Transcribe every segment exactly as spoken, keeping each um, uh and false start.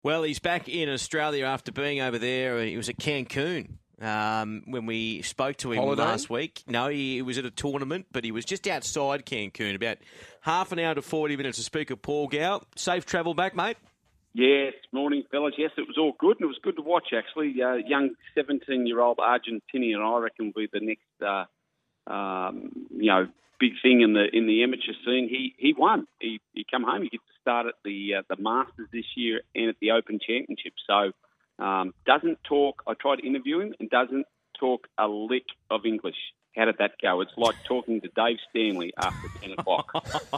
Well, he's back in Australia after being over there. He was at Cancun um, when we spoke to him Holiday? last week. No, he, he was at a tournament, but he was just outside Cancun, about half an hour to forty minutes to speak of Paul Gow. Safe travel back, mate? Yes, morning, fellas. Yes, it was all good, and it was good to watch, actually. Uh, young seventeen-year-old Argentinian, I reckon, will be the next, uh, um, you know, big thing in the in the amateur scene. He he won. He he come home. He gets to start at the uh, the Masters this year and at the Open Championship. So um, doesn't talk. I tried to interview him and doesn't talk a lick of English. How did that go? It's like talking to Dave Stanley after ten o'clock.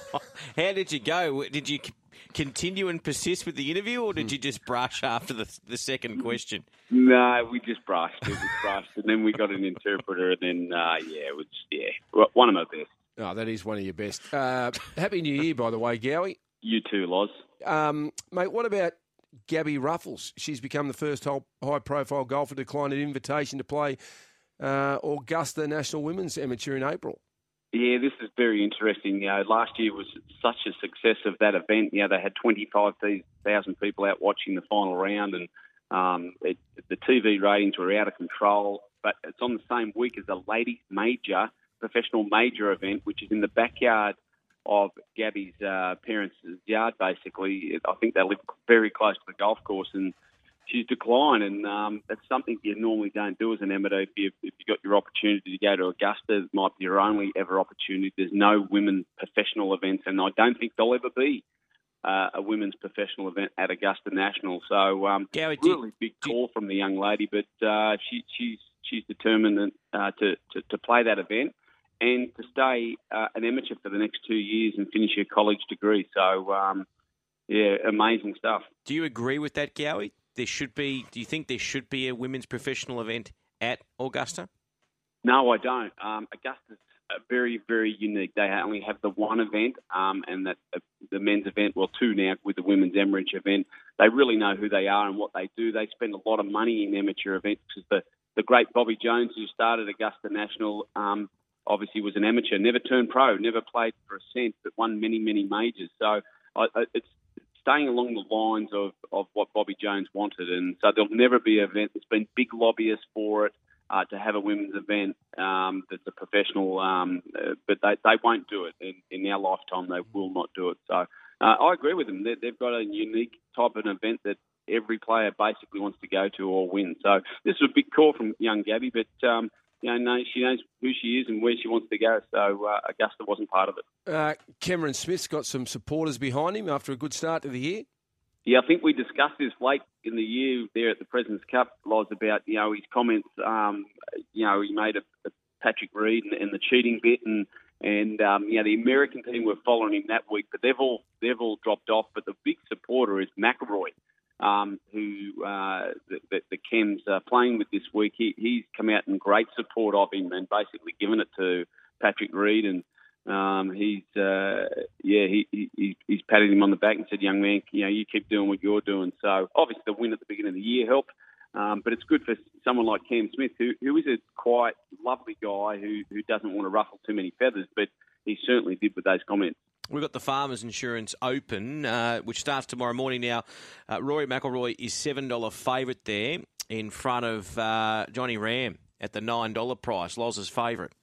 How did you go? Did you c- continue and persist with the interview, or did you just brush after the the second question? No, we just brushed. It was brushed, and then we got an interpreter, and then uh, yeah, it was yeah, one of my best. Oh, that is one of your best. Uh, Happy New Year, by the way, Gowie. You too, Loz. Um, mate, what about Gabby Ruffles? She's become the first high-profile golfer to decline an invitation to play uh, Augusta National Women's Amateur in April. Yeah, this is very interesting. You know, last year was such a success of that event. You know, they had twenty-five thousand people out watching the final round, and um, it, the T V ratings were out of control. But it's on the same week as a ladies' major, professional major event, which is in the backyard of Gabby's uh, parents' yard, basically. I think they live very close to the golf course, and she's declined, and um, that's something you normally don't do as an amateur. If you if you got your opportunity to go to Augusta, it might be your only ever opportunity. There's no women's professional events, and I don't think there'll ever be uh, a women's professional event at Augusta National. So, um, Gary, really do, big do, call from the young lady, but uh, she, she's she's determined uh, to, to to play that event and to stay uh, an amateur for the next two years and finish her college degree. So, um, yeah, amazing stuff. Do you agree with that, Gowie? There should be. Do you think there should be a women's professional event at Augusta? No, I don't. Um, Augusta's very, very unique. They only have the one event, um, and that uh, the men's event, well, two now with the women's amateur event. They really know who they are and what they do. They spend a lot of money in amateur events because the, the great Bobby Jones, who started Augusta National, um, obviously was an amateur, never turned pro, never played for a cent, but won many, many majors. So I, I, it's staying along the lines of, of what Bobby Jones wanted. And so there'll never be an event. There's been big lobbyists for it uh, to have a women's event um, that's a professional, um, uh, but they, they won't do it. In, in our lifetime, they will not do it. So uh, I agree with them. They, they've got a unique type of an event that every player basically wants to go to or win. So this is a big call from young Gabby, but um, you know, no, she knows who she is and where she wants to go. So uh, Augusta wasn't part of it. Uh, Cameron Smith's got some supporters behind him after a good start to the year. Yeah, I think we discussed this late in the year there at the President's Cup, Loz, about, you know, his comments. Um, you know, he made a, a Patrick Reed and, and the cheating bit, and and um, you know, the American team were following him that week, but they've all they've all dropped off. But the big supporter is McIlroy. Um, who uh, the, the, the Chem's uh, playing with this week. He, he's come out in great support of him and basically given it to Patrick Reed, and um, he's uh, yeah he, he he's patted him on the back and said, "Young man, you know, you keep doing what you're doing." So obviously the win at the beginning of the year helped, um, but it's good for someone like Cam Smith, who who is a quite lovely guy who who doesn't want to ruffle too many feathers, but he certainly did with those comments. We've got the Farmers Insurance Open, uh, which starts tomorrow morning now. Uh, Rory McIlroy is seven dollars favourite there in front of uh, Johnny Ram at the nine dollars price, Loz's favourite.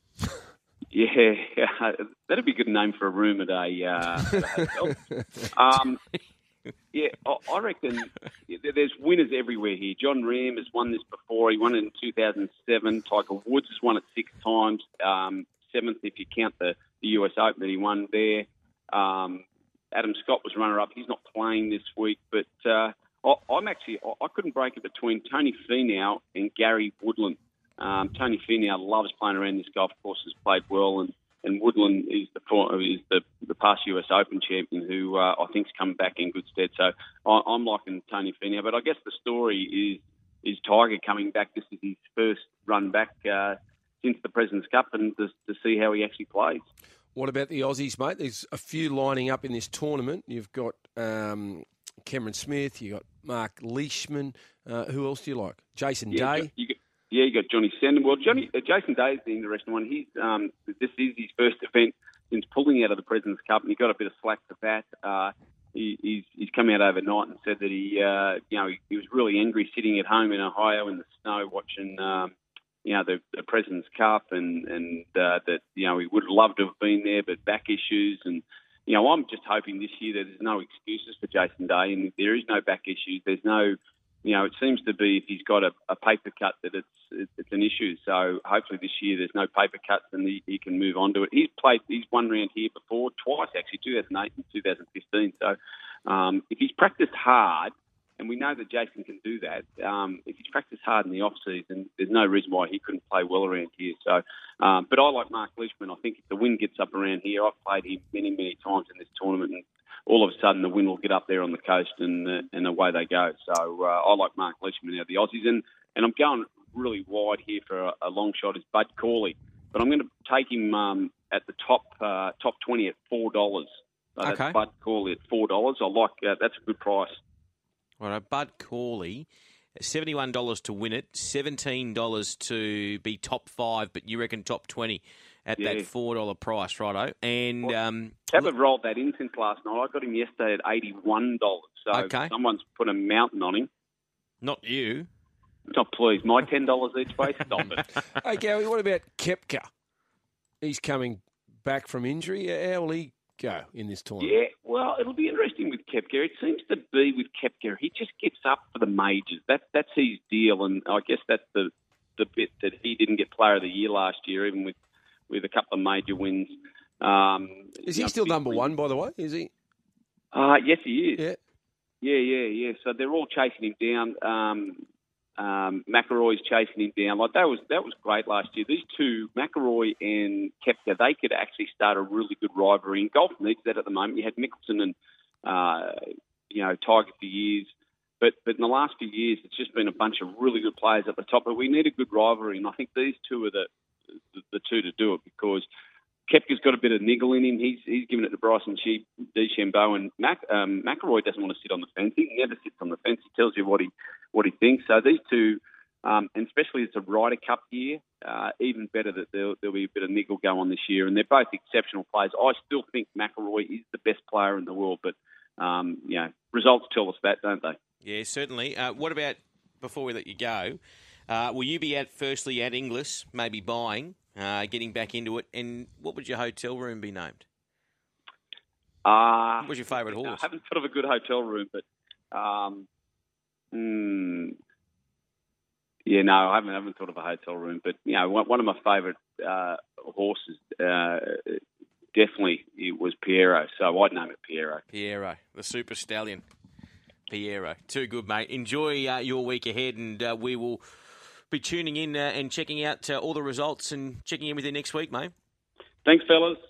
Yeah, that'd be a good name for a room at a, uh, at a hotel. um, yeah, I reckon there's winners everywhere here. John Ram has won this before. He won it in two thousand seven. Tiger Woods has won it six times, um, seventh if you count the, the U S Open that he won there. Um, Adam Scott was runner-up. He's not playing this week, but uh, I, I'm actually I couldn't break it between Tony Finau and Gary Woodland. Um, Tony Finau loves playing around this golf course, has played well, and, and Woodland is the is the, the past U S Open champion who uh, I think's come back in good stead. So I, I'm liking Tony Finau, but I guess the story is is Tiger coming back. This is his first run back uh, since the President's Cup, and to, to see how he actually plays. What about the Aussies, mate? There's a few lining up in this tournament. You've got um, Cameron Smith, you've got Mark Leishman. Uh, who else do you like? Jason yeah, Day? You got, yeah, you got Johnny Sandon. Well, Johnny, uh, Jason Day is the interesting one. He's um, This is his first event since pulling out of the President's Cup, and he got a bit of slack for that. Uh, he, he's, he's come out overnight and said that he, uh, you know, he, he was really angry sitting at home in Ohio in the snow watching, um, you know, the, the President's Cup, and and uh, that you know he would have loved to have been there, but back issues, and you know, I'm just hoping this year that there's no excuses for Jason Day, and there is no back issues. There's no, you know, it seems to be if he's got a, a paper cut that it's it's an issue. So hopefully this year there's no paper cuts and he, he can move on to it. He's played, he's won round here before, twice actually, two thousand eight and two thousand fifteen. So um, if he's practiced hard, and we know that Jason can do that, um, if he's practiced hard in the off-season, there's no reason why he couldn't play well around here. So, um, but I like Mark Leishman. I think if the wind gets up around here, I've played him many, many times in this tournament, and all of a sudden the wind will get up there on the coast, and uh, and away they go. So uh, I like Mark Leishman out of the Aussies, and, and I'm going really wide here for a, a long shot is Bud Corley, but I'm going to take him um, at the top uh, top twenty at four dollars. So Okay. That's Bud Corley at four dollars. I like uh, that's a good price. All right, Bud Corley, seventy-one dollars to win it, seventeen dollars to be top five, but you reckon top twenty at Yeah. that four dollars price, righto. And Well, um, Haven't rolled that in since last night. I got him yesterday at eighty-one dollars. So Okay. someone's put a mountain on him. not you. Not please. My ten dollars each way. Stop it. Hey, Gary, what about Koepka? He's coming back from injury. How will he go in this tournament? Yeah, well, it'll be interesting with Koepka. It seems to be with Koepka, he just gets up for the majors. That, that's his deal, and I guess that's the the bit that he didn't get Player of the Year last year, even with, with a couple of major wins. Um, Is you he know, still big number wins. one, by the way? Is he? Uh, yes, he is. Yeah. Yeah, yeah, yeah. So they're all chasing him down. Um, um, McIlroy's chasing him down. Like that was that was great last year. These two, McIlroy and Koepka, they could actually start a really good rivalry. And golf needs that at the moment. You had Mickelson and uh, you know Tiger for years, but but in the last few years, it's just been a bunch of really good players at the top. But we need a good rivalry, and I think these two are the the, the two to do it because Koepka's got a bit of niggle in him. He's he's given it to Bryson Sheep, DeChambeau, and Mac, um, McIlroy doesn't want to sit on the fence. He never sits on the fence. He tells you what he what he thinks. So these two, um, and especially it's a Ryder Cup year, uh, even better that there'll, there'll be a bit of niggle go on this year. And they're both exceptional players. I still think McIlroy is the best player in the world, but um, you know, results tell us that, don't they? Yeah, certainly. Uh, what about, before we let you go, uh, will you be at firstly at Inglis, maybe buying, uh, getting back into it, and what would your hotel room be named? Uh, What was your favourite horse? I haven't thought of a good hotel room, but um, mm, yeah, no, I haven't, I haven't thought of a hotel room. But you know, one, one of my favourite uh, horses, uh, definitely it was Piero. So I'd name it Piero. Piero, the super stallion. Piero, too good, mate. Enjoy uh, your week ahead, and uh, we will be tuning in uh, and checking out uh, all the results and checking in with you next week, mate. Thanks, fellas.